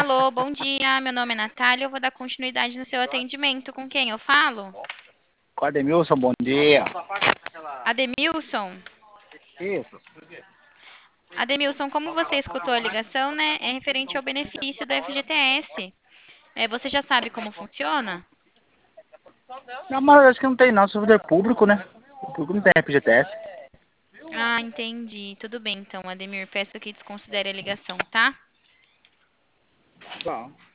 Alô, bom dia. Meu nome é Natália. Eu vou dar continuidade no seu atendimento. Com quem eu falo? Com Ademilson, bom dia. Ademilson. Isso. Ademilson, como você escutou a ligação, né? É referente ao benefício do FGTS. Você já sabe como funciona? Não, mas acho que não tem não, servidor público, né? O público não tem FGTS. Ah, entendi. Tudo bem, então, Ademir. Peço que desconsidere a ligação, tá? Bom.